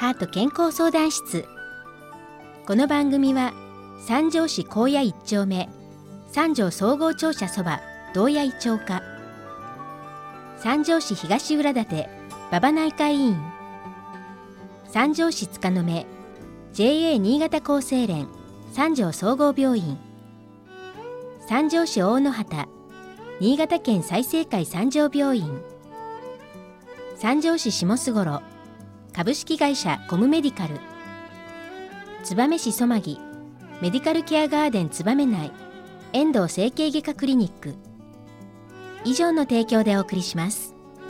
ハート健康相談室。この番組は三条市高野一丁目三条総合庁舎そば道谷井町課、三条市東浦館馬場内科医院、三条市塚の目 JA 新潟厚生連三条総合病院、三条市大野畑新潟県済生会三条病院、三条市下栖頃株式会社コムメディカル、燕市曽木メディカルケアガーデン燕内遠藤整形外科クリニック以上の提供でお送りします。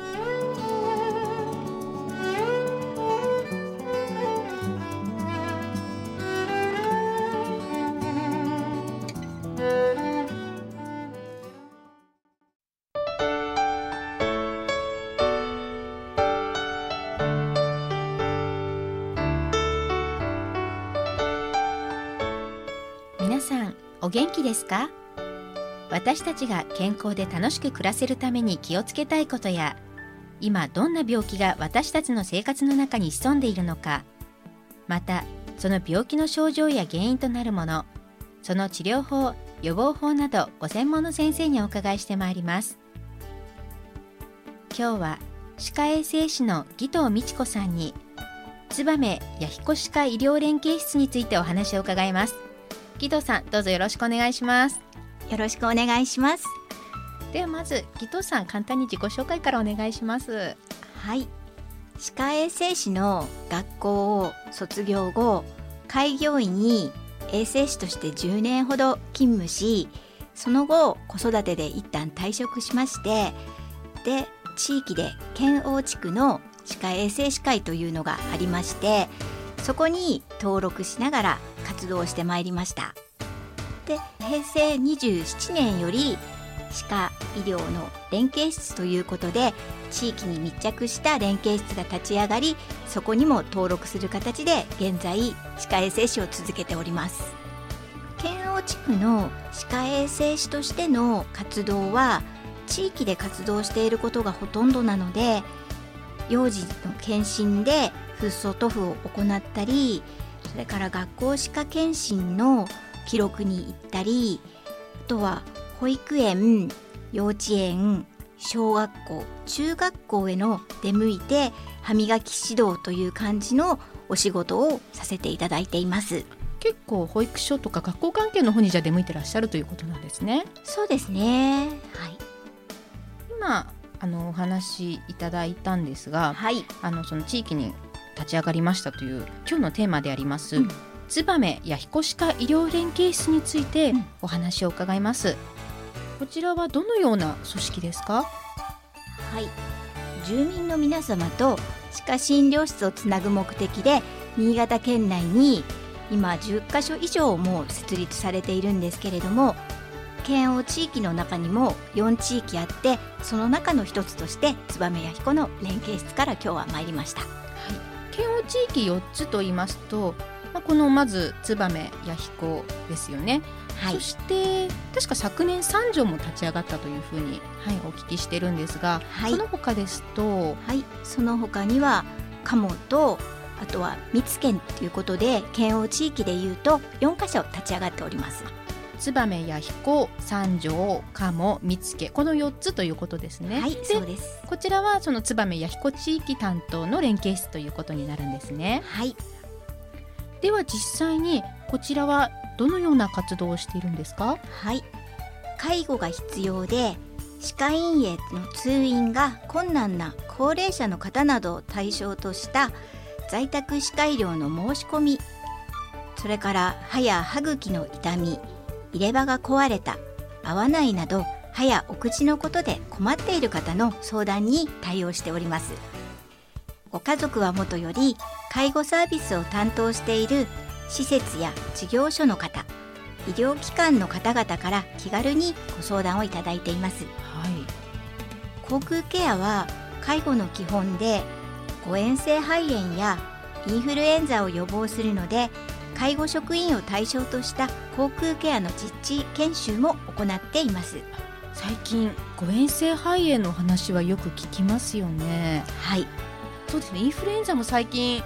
皆さんお元気ですか？私たちが健康で楽しく暮らせるために気をつけたいことや、今どんな病気が私たちの生活の中に潜んでいるのか、またその病気の症状や原因となるもの、その治療法、予防法などご専門の先生にお伺いしてまいります。今日は歯科衛生士の義藤美智子さんに燕弥彦歯科医療連携室についてお話を伺います。義藤さん、どうぞよろしくお願いします。 よろしくお願いします。 ではまず義藤さん、簡単に自己紹介からお願いします。 はい、歯科衛生士の学校を卒業後、開業医に衛生士として10年ほど勤務し、その後子育てで一旦退職しまして、で地域で県央地区の歯科衛生士会というのがありまして、そこに登録しながら活動してまいりました。で、平成27年より歯科医療の連携室ということで、地域に密着した連携室が立ち上がり、そこにも登録する形で現在歯科衛生士を続けております。県央地区の歯科衛生士としての活動は地域で活動していることがほとんどなので、幼児の検診でフッ素塗布を行ったり、それから学校歯科検診の記録に行ったり、あとは保育園、幼稚園、小学校、中学校への出向いて歯磨き指導という感じのお仕事をさせていただいています。 結構保育所とか学校関係の方にじゃ出向いてらっしゃるということなんですね。 そうですね、はい、 今お話いただいたんですが、 はい、 その地域に立ち上がりましたという今日のテーマであります、燕弥彦歯科医療連携室についてお話を伺います。こちらはどのような組織ですか？ はい、住民の皆様と歯科診療室をつなぐ目的で、新潟県内に今10カ所以上もう設立されているんですけれども、県央地域の中にも4地域あって、その中の一つとして燕弥彦の連携室から今日は参りました。はい、 県央地域4つと言いますと、このまず燕弥彦ですよね。はい、そして確か昨年三条も立ち上がったというふうに、お聞きしてるんですが、その他ですと、 その他には鴨と、あとは三つ県ということで、県央地域でいうと4カ所立ち上がっております。 燕弥彦、三条、鴨、三つ家、この4つということですね。 はい、そうです。 こちらはその燕弥彦地域担当の連携室ということになるんですね。 はい。 では実際にこちらはどのような活動をしているんですか？ はい、介護が必要で歯科医院への通院が困難な高齢者の方などを対象とした在宅歯科医療の申し込み、それから歯や歯茎の痛み、入れ歯が壊れた、合わないなど歯やお口のことで困っている方の相談に対応しております。ご家族はもとより介護サービスを担当している施設や事業所の方、医療機関の方々から気軽にご相談をいただいています。 はい、 口腔ケアは介護の基本で、誤嚥性肺炎やインフルエンザを予防するので、介護職員を対象とした口腔ケアの実地研修も行っています。 最近誤嚥性肺炎の話はよく聞きますよね。 はい、 そうですね。インフルエンザも最近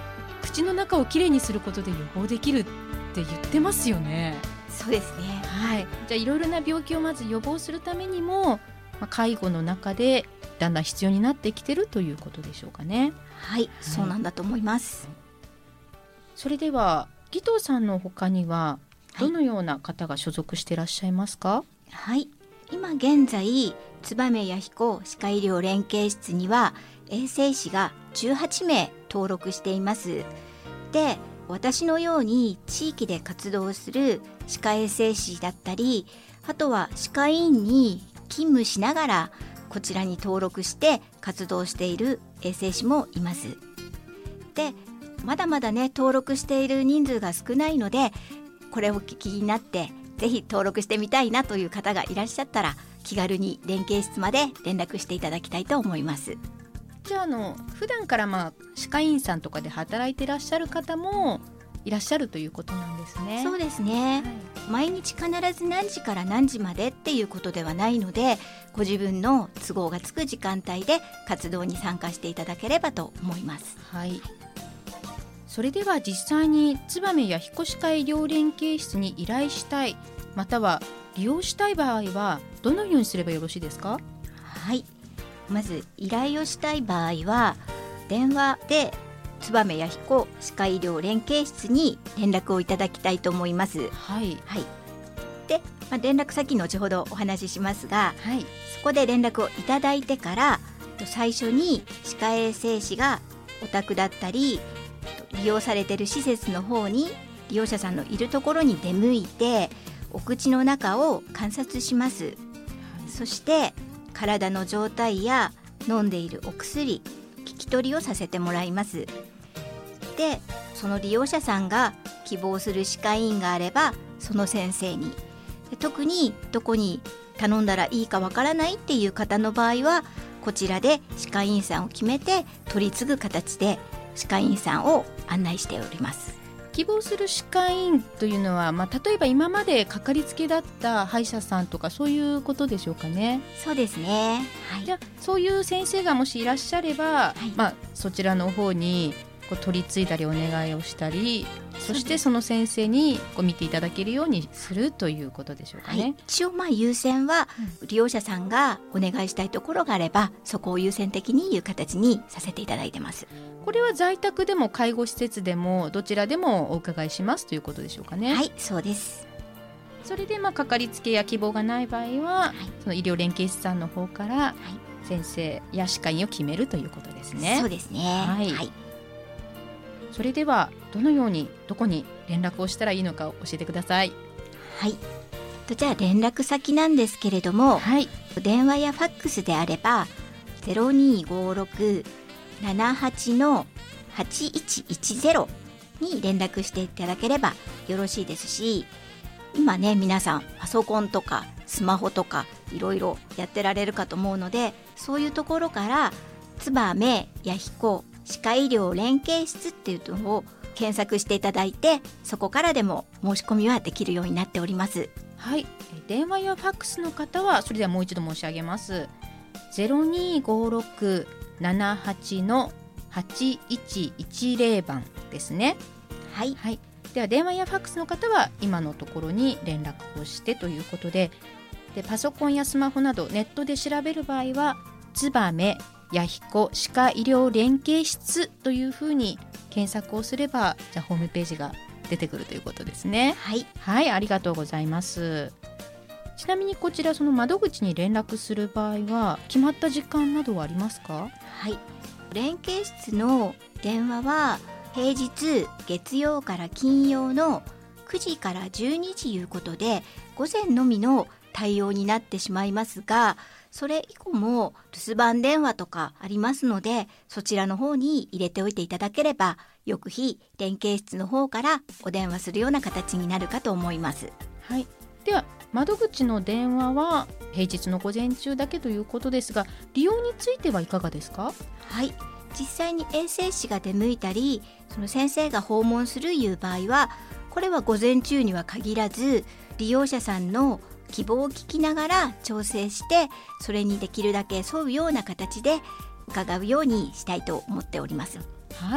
口の中をきれいにすることで予防できるって言ってますよね。 そうですね。 はい、じゃあいろいろな病気をまず予防するためにも、介護の中でだんだん必要になってきてるということでしょうかね。 はい、そうなんだと思います。 それでは義藤さんの他にはどのような方が所属していらっしゃいますか？ はい、今現在燕弥彦歯科医療連携室には衛生士が18名登録しています。で、私のように地域で活動する歯科衛生士だったり、あとは歯科医院に勤務しながらこちらに登録して活動している衛生士もいます。で、まだまだね登録している人数が少ないので、これをお聞きになってぜひ登録してみたいなという方がいらっしゃったら、気軽に連携室まで連絡していただきたいと思います。 じゃあ、普段から歯科医院さんとかで働いていらっしゃる方もいらっしゃるということなんですね。 そうですね、毎日必ず何時から何時までっていうことではないので、ご自分の都合がつく時間帯で活動に参加していただければと思います。 はい、それでは実際に燕弥彦歯科医療連携室に依頼したい、または利用したい場合はどのようにすればよろしいですか？ はい、まず依頼をしたい場合は電話で燕弥彦歯科医療連携室に連絡をいただきたいと思います。 はい、 はい、で、連絡先後ほどお話ししますが、 はい、 そこで連絡をいただいてから最初に歯科衛生士がお宅だったり利用されている施設の方に利用者さんのいるところに出向いてお口の中を観察します。そして体の状態や飲んでいるお薬、聞き取りをさせてもらいます。で、その利用者さんが希望する歯科医院があればその先生に、特にどこに頼んだらいいかわからないっていう方の場合はこちらで歯科医院さんを決めて取り継ぐ形で歯科医院さんを案内しております。 希望する歯科医院というのは、例えば今までかかりつけだった歯医者さんとかそういうことでしょうかね。 そうですね、はい、 じゃあそういう先生がもしいらっしゃれば、 はい、 そちらの方に取り継いだりお願いをしたり、そしてその先生に見ていただけるようにするということでしょうかね。 はい、一応優先は利用者さんがお願いしたいところがあればそこを優先的にいう形にさせていただいてます。 これは在宅でも介護施設でもどちらでもお伺いしますということでしょうかね。 はい、そうです。 それでかかりつけや希望がない場合は、その医療連携室さんの方から先生や歯科医院を決めるということですね。 そうですね、 はい、それではどのようにどこに連絡をしたらいいのか教えてください。 はい、じゃあ連絡先なんですけれども、 はい、 電話やファックスであれば 0256-78-8110 に連絡していただければよろしいですし、今ね皆さんパソコンとかスマホとかいろいろやってられるかと思うので、そういうところから燕弥彦歯科医療連携室っていうのを検索していただいて、そこからでも申し込みはできるようになっております。 はい、電話やファックスの方はそれではもう一度申し上げます。 0256-78-8110 番ですね。 はい、 はい、では電話やファックスの方は今のところに連絡をしてということで、パソコンやスマホなどネットで調べる場合は燕弥彦歯科医療連携室というふうに検索をすれば、じゃあホームページが出てくるということですね。 はい、 はい、ありがとうございます。ちなみにこちらその窓口に連絡する場合は決まった時間などはありますか？ はい、連携室の電話は平日月曜から金曜の9時から12時いうことで午前のみの対応になってしまいますが、それ以降も留守番電話とかありますので、そちらの方に入れておいていただければ翌日連携室の方からお電話するような形になるかと思います。 はい、では窓口の電話は平日の午前中だけということですが、利用についてはいかがですか？ はい、実際に衛生士が出向いたりその先生が訪問するいう場合は、これは午前中には限らず利用者さんの希望を聞きながら調整して、それにできるだけ沿うような形で伺うようにしたいと思っております。 はい、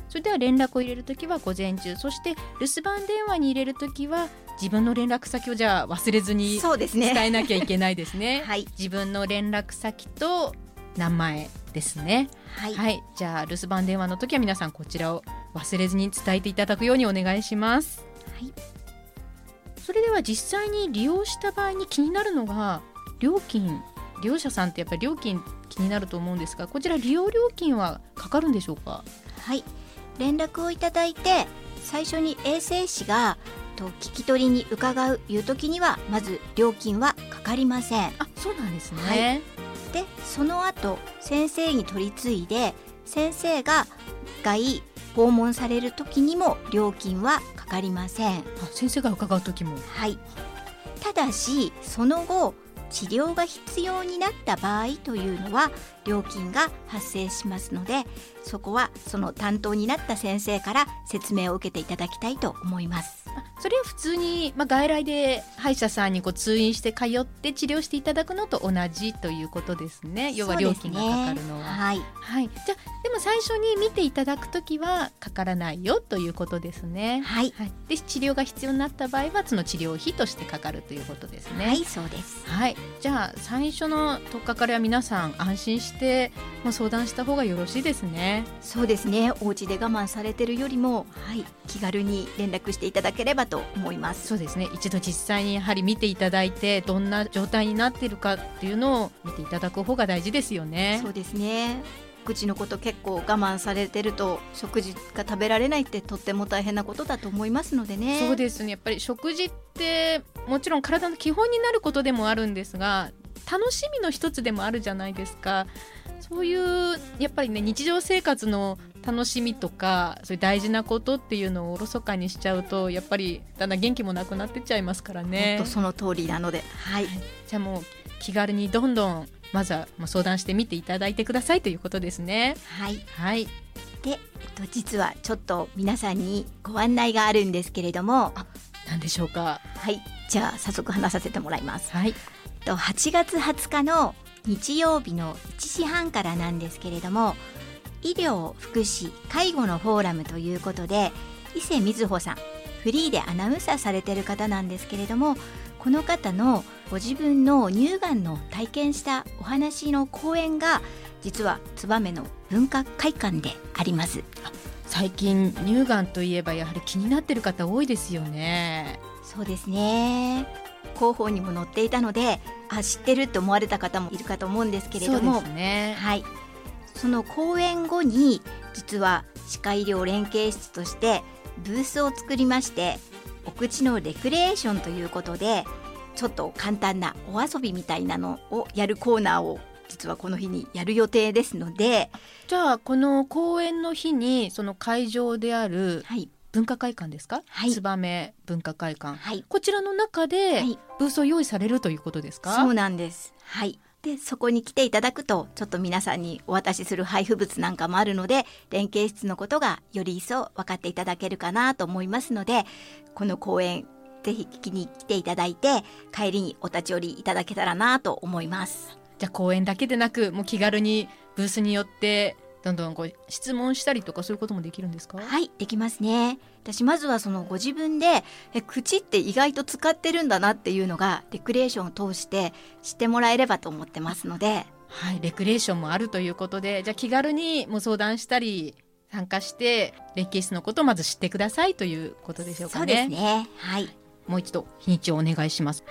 それでは連絡を入れるときは午前中、そして留守番電話に入れるときは自分の連絡先をじゃあ忘れずに伝えなきゃいけないですね。 はい、 自分の連絡先と名前ですね。 はい、 はい、じゃあ留守番電話の時は皆さんこちらを忘れずに伝えていただくようにお願いします。 はい、 それでは実際に利用した場合に気になるのが料金。利用者さんってやっぱり料金気になると思うんですが、こちら利用料金はかかるんでしょうか？ はい、連絡をいただいて最初に衛生士が聞き取りに伺ういう時にはまず料金はかかりません。 あ、そうなんですね。 はい、でその後先生に取り次いで先生が1回訪問される時にも料金はかかりません。 あ、先生が伺う時も。 はい、ただしその後治療が必要になった場合というのは料金が発生しますので、そこはその担当になった先生から説明を受けていただきたいと思います。 それは普通に、外来で歯医者さんに通院して通って治療していただくのと同じということですね。要は料金がかかるのは、 はいはい、じゃあでも最初に見ていただくときはかからないよということですね。 はい、 はい、で治療が必要になった場合はその治療費としてかかるということですね。 はい、そうです。 はい、じゃあ最初の取っかかりは皆さん安心して相談した方がよろしいですね。 そうですね、お家で我慢されてるよりも、はい、気軽に連絡していただければと思います。 そうですね、一度実際にやはり見ていただいてどんな状態になっているかっていうのを見ていただく方が大事ですよね。 そうですね、口のこと結構我慢されてると食事が食べられないってとっても大変なことだと思いますのでね。 そうですね、やっぱり食事ってもちろん体の基本になることでもあるんですが楽しみの一つでもあるじゃないですか。そういうやっぱりね日常生活の楽しみとかそういう大事なことっていうのをおろそかにしちゃうとやっぱりだんだん元気もなくなってっちゃいますからね。 本当その通りなので、はい、 じゃあもう気軽にどんどんまずは相談してみていただいてくださいということですね。 はい、 はい、 で、実はちょっと皆さんにご案内があるんですけれども。 何でしょうか？ はい、じゃあ早速話させてもらいます。 はい、 8月20日の日曜日の1時半からなんですけれども、医療・福祉・介護のフォーラムということで伊勢瑞穂さん、フリーでアナウンサーされている方なんですけれども、この方のご自分の乳がんの体験したお話の講演が実は燕の文化会館であります。 最近乳がんといえばやはり気になっている方多いですよね。 そうですね、広報にも載っていたので知ってると思われた方もいるかと思うんですけれども、 そうですね、 はい、その講演後に実は歯科医療連携室としてブースを作りまして、お口のレクレーションということでちょっと簡単なお遊びみたいなのをやるコーナーを実はこの日にやる予定ですので、 じゃあこの講演の日にその会場である文化会館ですか？ はい、 燕文化会館、 はい、 こちらの中でブースを用意されるということですか？ そうなんです。はい、でそこに来ていただくとちょっと皆さんにお渡しする配布物なんかもあるので連携室のことがより一層分かっていただけるかなと思いますので、この講演ぜひ聞きに来ていただいて帰りにお立ち寄りいただけたらなと思います。 じゃあ講演だけでなくもう気軽にブースによってどんどん質問したりとかそういうこともできるんですか？ はい、できますね。私まずはそのご自分で口って意外と使ってるんだなっていうのがレクレーションを通して知ってもらえればと思ってますので、 はい、レクレーションもあるということで、じゃあ気軽にもう相談したり参加して連携室のことをまず知ってくださいということでしょうかね。 そうですね、はい、 もう一度日にちをお願いします。 はい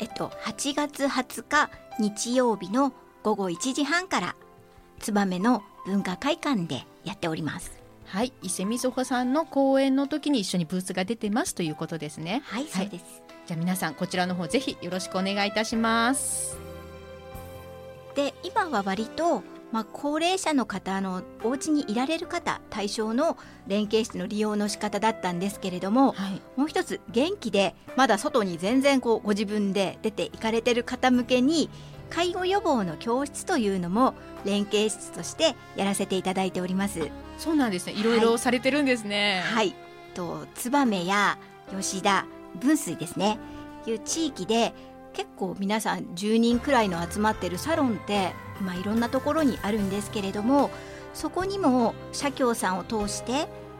、8月20日日曜日の午後1時半から燕の文化会館でやっております。 はい、伊勢瑞穂さんの講演の時に一緒にブースが出てますということですね。 はい、そうです。 じゃあ皆さんこちらの方ぜひよろしくお願いいたします。 で今は割と高齢者の方のお家にいられる方対象の連携室の利用の仕方だったんですけれども、 はい、 もう一つ元気でまだ外に全然ご自分で出て行かれてる方向けに介護予防の教室というのも連携室としてやらせていただいております。 そうなんですね、いろいろされてるんですね。 はい、燕や吉田、分水ですねいう地域で結構皆さん10人くらいの集まってるサロンっていろんなところにあるんですけれども、そこにも社協さんを通して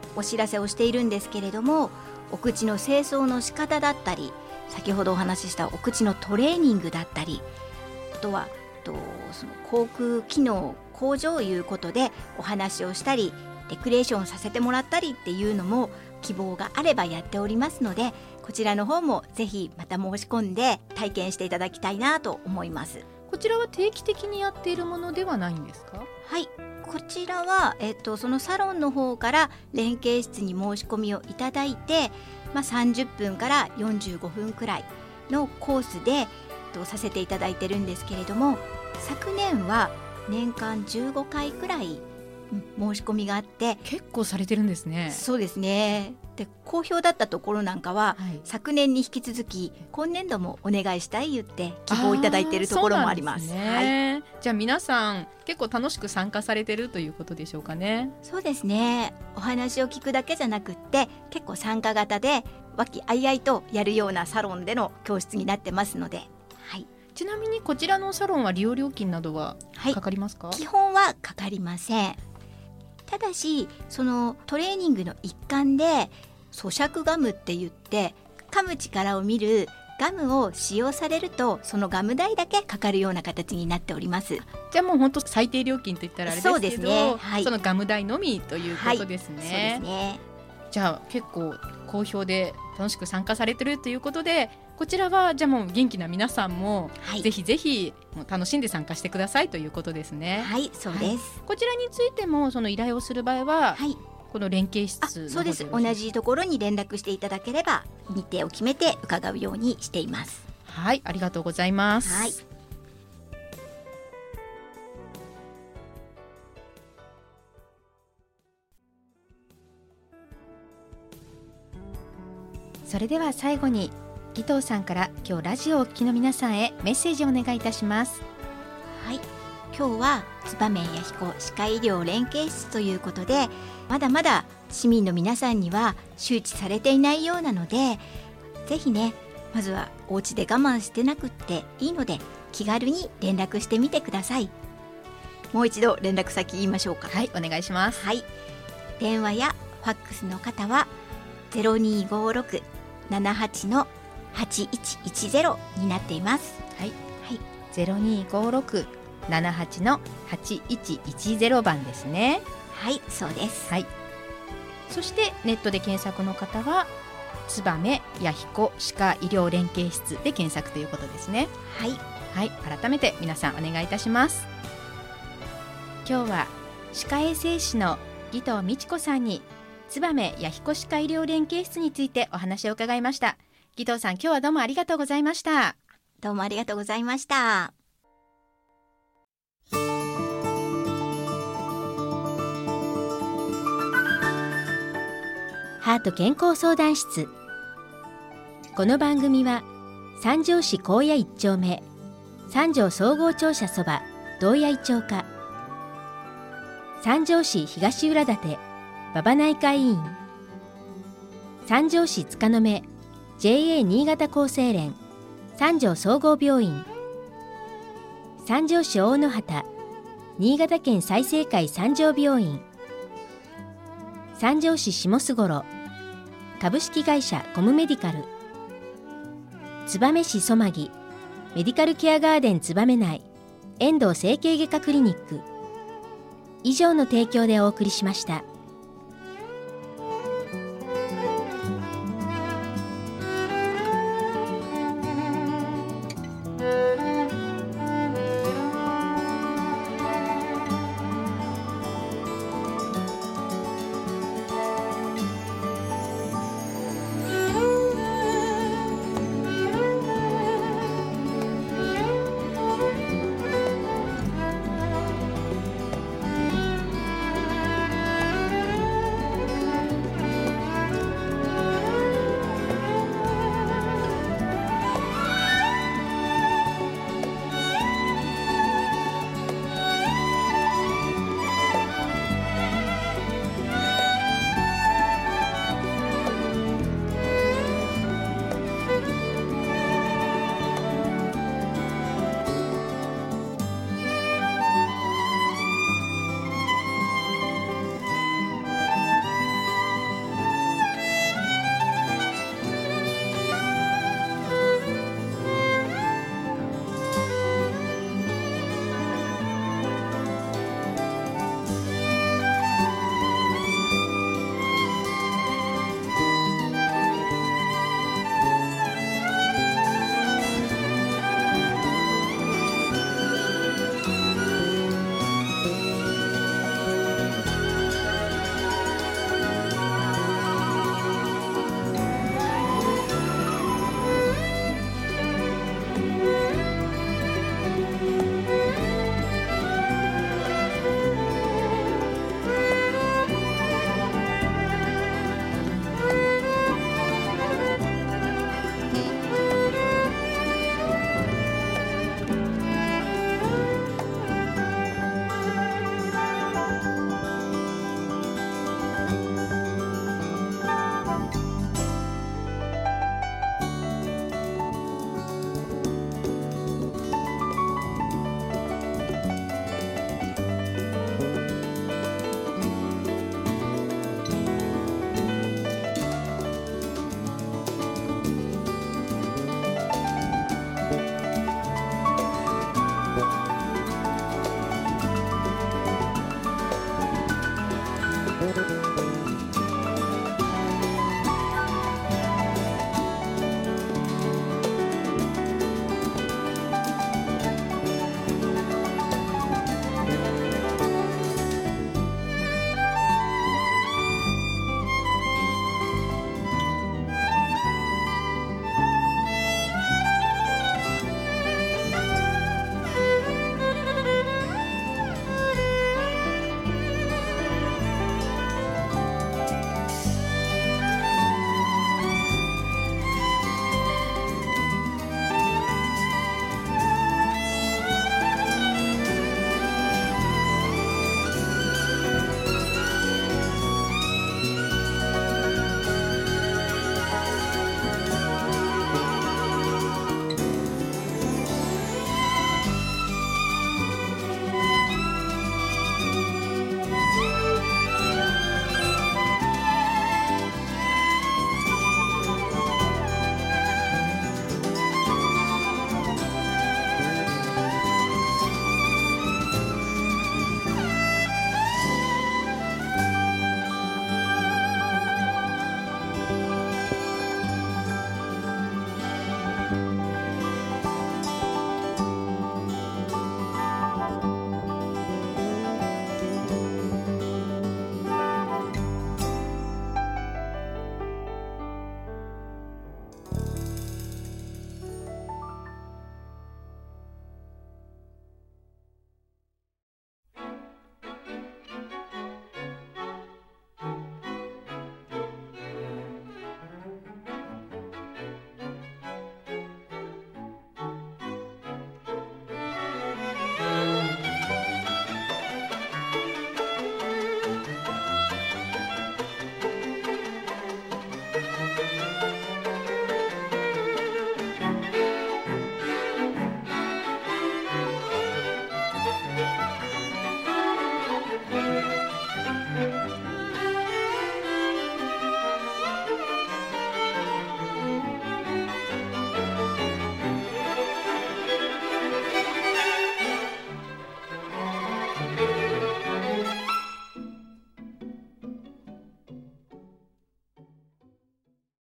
お知らせをしているんですけれども、お口の清掃の仕方だったり、先ほどお話ししたお口のトレーニングだったり、あとはその口腔機能向上ということでお話をしたり、レクリエーションさせてもらったりっていうのも希望があればやっておりますので、こちらの方もぜひまた申し込んで体験していただきたいなと思います。 こちらは定期的にやっているものではないんですか？ はい、こちらは、そのサロンの方から連携室に申し込みをいただいて、30分から45分くらいのコースでさせていただいてるんですけれども、昨年は年間15回くらい申し込みがあって、 結構されてるんですね。 そうですね。で、好評だったところなんかは、昨年に引き続き今年度もお願いしたい言って希望いただいているところもあります。 じゃあ皆さん結構楽しく参加されてるということでしょうかね。 そうですね。お話を聞くだけじゃなくって、結構参加型で和気あいあいとやるようなサロンでの教室になってますので、 ちなみにこちらのサロンは利用料金などはかかりますか？ 基本はかかりません。ただし、そのトレーニングの一環で咀嚼ガムって言って、噛む力を見るガムを使用されると、そのガム代だけかかるような形になっております。 じゃあもう本当最低料金といったらあれですけど、 そうですね、 そのガム代のみということですね。 そうですね。 じゃあ結構好評で楽しく参加されてるということで、こちらはじゃあもう元気な皆さんも、ぜひぜひもう楽しんで参加してくださいということですね。 はい、そうです。 こちらについてもその依頼をする場合は、この連携室の方でそうです。同じところに連絡していただければ日程を決めて伺うようにしています。 はい、ありがとうございます。それでは最後に義藤さんから今日ラジオをお聞きの皆さんへメッセージをお願いいたします。 はい、今日は燕弥彦歯科医療連携室ということで、まだまだ市民の皆さんには周知されていないようなので、ぜひね、まずはお家で我慢してなくっていいので気軽に連絡してみてください。もう一度連絡先言いましょうか。 はい、お願いします。 はい、電話やファックスの方は 0256-78-8110 になっています。 はい、0256-78-8110 番ですね。 はい、そうです。 はい、そしてネットで検索の方は燕弥彦歯科医療連携室で検索ということですね。 はい、 はい、改めて皆さんお願いいたします。今日は歯科衛生士の義藤美智子さんに燕弥彦歯科医療連携室についてお話を伺いました。義藤さん、今日はどうもありがとうございました。 どうもありがとうございました。 ハート健康相談室。この番組は三条市高野一丁目三条総合庁舎そば道谷町課、三条市東浦館馬場内科医院、三条市塚の目 JA 新潟厚生連三条総合病院、三条市大野畑新潟県済生会三条病院、三条市下栖頃株式会社コムメディカル、燕市曽間木メディカルケアガーデン燕内遠藤整形外科クリニック、以上の提供でお送りしました。